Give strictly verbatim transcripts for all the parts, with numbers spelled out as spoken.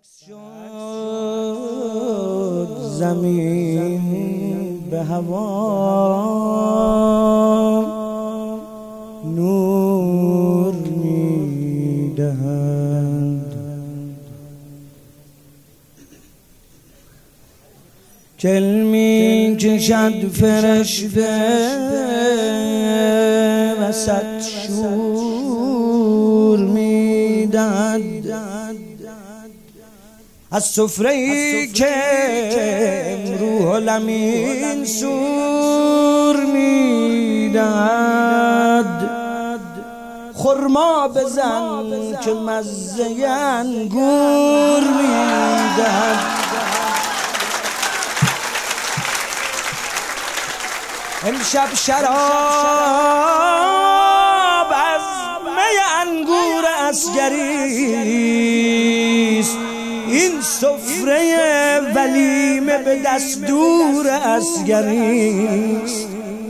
شد زمین به هوا نور میدهند، کل می کشد فرشته وسط شور میدهند، از سفره‌ای که روح الامین سور میدهد، خرما بزن که مزه انگور میدهد. امشب شراب از می انگور اصغریست، این سفره ولیمه به دستور اصغریست.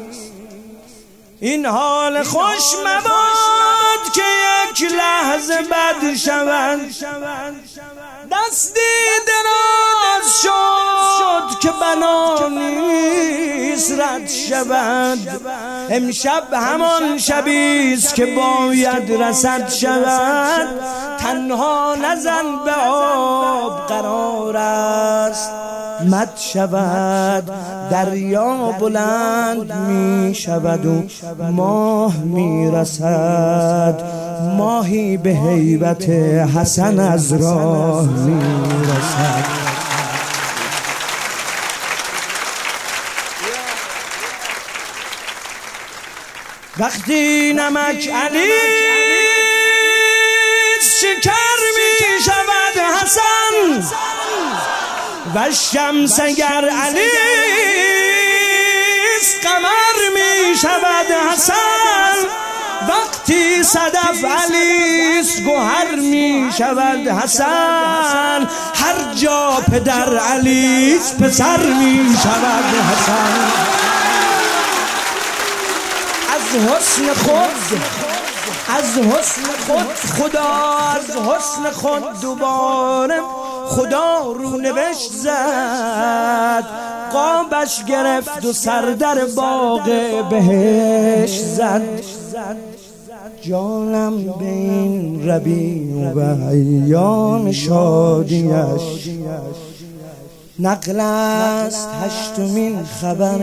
این حال خوش مباد که یک لحظه بد شود، دستی دراز شد که بنا نیست رد شود. امشب همان شبیست که باید رسد شود، تنها نزن به آب قرار است مد شود. دریا بلند می شود و ماه می رسد، ماهی به هیبت حسن از راه می رسد. وقتی نمک علی شکر می شود حسن و شمس گر علی قمر می شود حسن، وقتی صدف علی گوهر می شود حسن، هر جا پدر علی پسر می شود حسن. از حسن خود از حسن خود خدا از حسن خود دوباره خدا رو نوشت زد، قابش گرفت و سر در باغ بهشت زد. جانم به این ربیع و ایام شادیش نقل است هشتمین خبر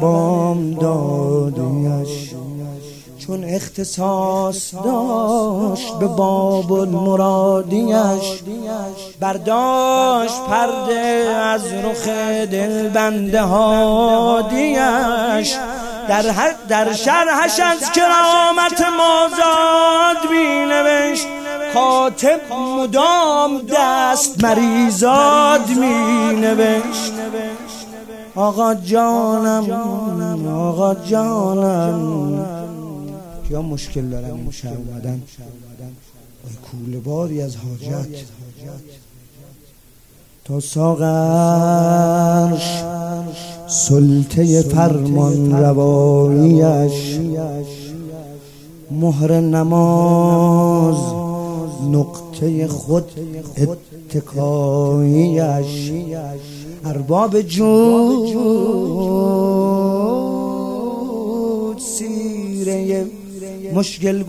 بامدادیش، چون اختصاص داشت به باب المرادیش، برداشت پرده از رخ دلبند هادیش، در حد در شرحش از کرامت مازاد می نوشت، کاتب مدام دست مریزاد می نوشت. آقا جانم آقا جانم، یا مشکل دارم امشب اومدن کوله باری از حاجت تا ساغرش سلطه فرمان رواییش، مهر نماز نقطه خود اتکاییش، ارباب جود سیره مشکل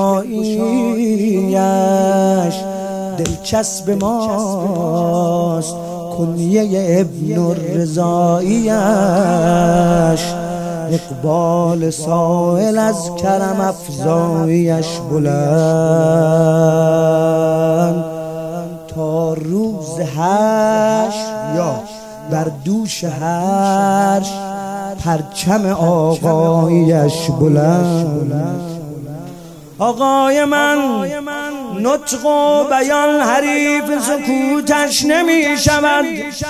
گشاییش، دلچسب ماست کنیه ابن الرضاییش، اقبال سائل از کرم افزاییش بلند تا روز حشر، یا بر دوش حرش پرچم آقاییش بلند. آقای من نطق و بیان حریف سکوتش نمی شود،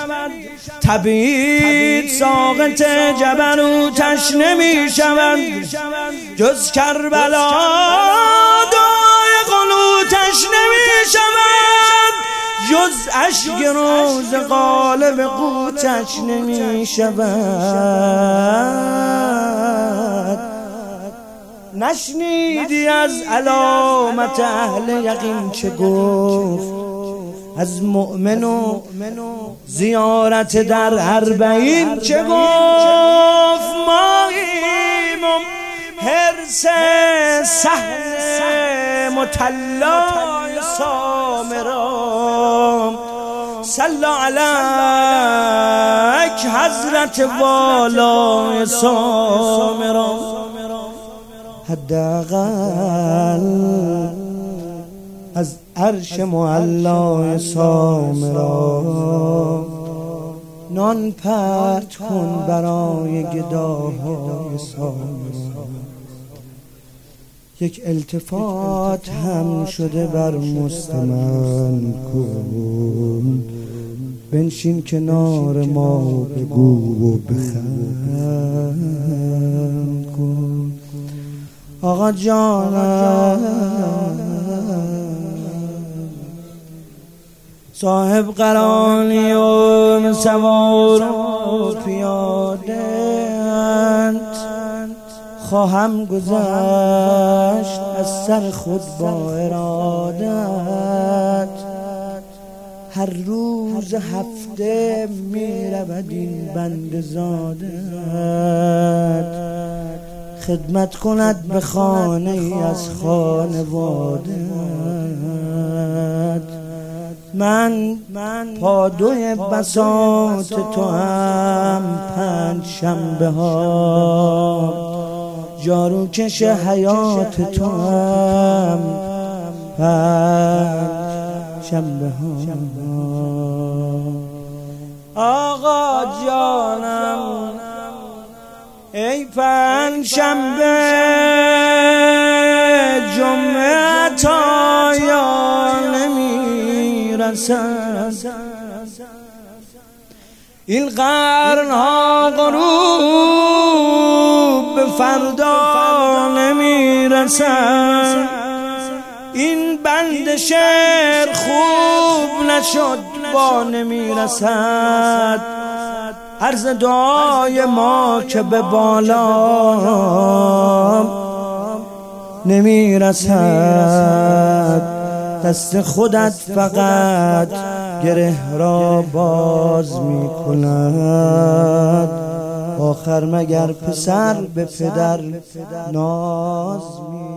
تبعید ساقط جبروتش نمی شود، جز کربلا دای قنوتش نمی شود، جز اشک روز غالب قوتش نمی شود. نشنیدی از علامت اهل یقین چه گفت، از مؤمن و زیارت در اربعین چه گفت ماییم و حرس صحن مطلع سامرام صلی علیک حضرت والای سامرام. حداقل از عرش معلای سامرام نان پرت کن برای گداهای سامرام. یک التفات هم شده بر مستمن کن، بنشین کنار ما بگو و بخند کن. آقا جانم صاحب قرانی و سوار و پیاده اند، خواهم گذشت از سر خود با ارادت. هر روز هفته می رود این بنده زادت، خدمت کند به خانه ای از خانوادت. من پادوی بساط تو هم پنج شنبه ها، جاروکش حیات تو هم پنج شنبه ها. آقا جانم ای پنج شنبه جمعه تا یا نمی رسد، این قرنها غروب به فردا نمی رسد. این بند شعر خوب نشد با نمی رسد، عرض دعای ما که به بالا نمی رسد. دست خودت فقط گره را باز می کند، آخر مگر پسر به پدر ناز می